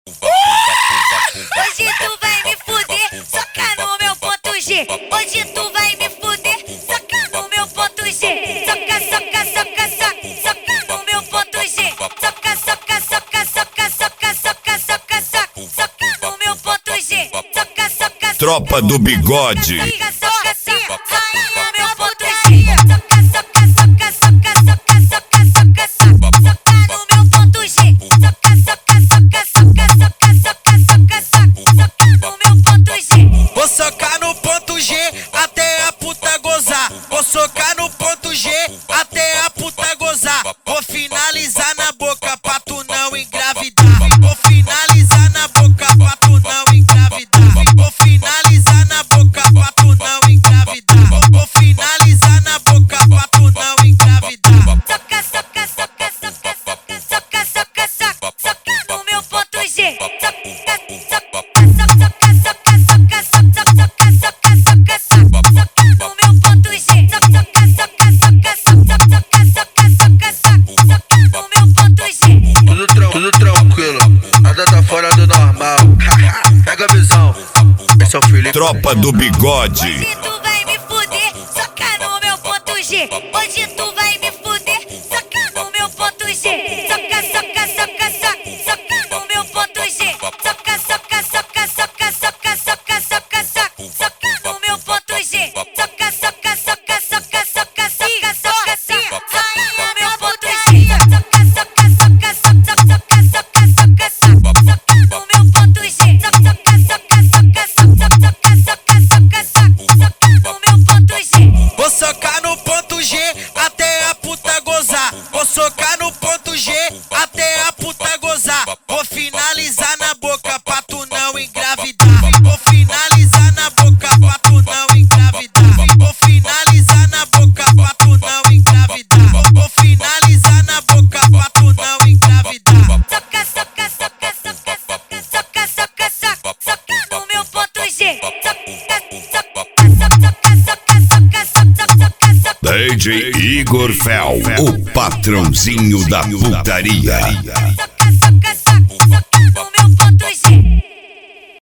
Hoje tu vai me fuder, soca no meu ponto G. Hoje tu vai me fuder, soca no meu ponto G. Soca, soca, soca, soca, soca no meu ponto G. Soca, soca, soca, soca, soca, soca, soca, soca, soca no meu ponto G. Soca, soca, Tropa do Bigode. soca, soca, soca no meu ponto G. Soca, soca, soca, soca, soca, soca, soca, soca no meu ponto G. Soca, soca, soca, soca, soca, soca, soca, soca no meu ponto G. Vou socar no ponto G até a puta gozar. Vou socar no ponto G até a puta gozar. Vou finalizar na boca pra tu não engravidar. Vou finalizar na boca pra tu não engravidar. Vou finalizar na boca pra tu não engravidar. Vou finalizar na boca pra tu não engravidar. Soca, soca, soca, soca, soca, soca, soca, soca, soca no meu ponto G. Soca, soca, soca, soca, soca, soca, soca, soca, soca, soca no meu ponto G. Soca, soca, soca, soca, soca, soca, soca, soca no meu ponto G. Tudo tranquilo, nada tá fora do normal. Pega a visão, esse é o Felipe. Tropa do Bigode. Hoje tu vai me fuder, soca no meu ponto G. Hoje tu vai me fuder, soca no meu ponto G. Soca, soca, soca, soca, soca no meu ponto G. Soca, soca, soca, soca, soca, soca, soca, soca, soca no meu ponto G. Soca, soca, soca, soca, soca, soca, soca, soca no meu ponto G. Soca, soca, soca, soca, soca, soca, soca, soca no meu ponto G. Soca, soca, soca, soca, soca, soca, soca, soca no meu ponto G. Vou socar no ponto G até a puta gozar. Vou socar no ponto G até a puta gozar. Vou finalizar na boca pra tu não engravidar. Vou finalizar na boca pra tu não engravidar. Vou finalizar na boca pra tu não engravidar. Vou finalizar na boca pra tu não engravidar. Soca, soca, soca, soca, soca, soca, soca, soca, soca no meu ponto G. Soca, soca, soca, soca, soca, soca, soca, soca. DJ Igor Fel, o patrãozinho da putaria.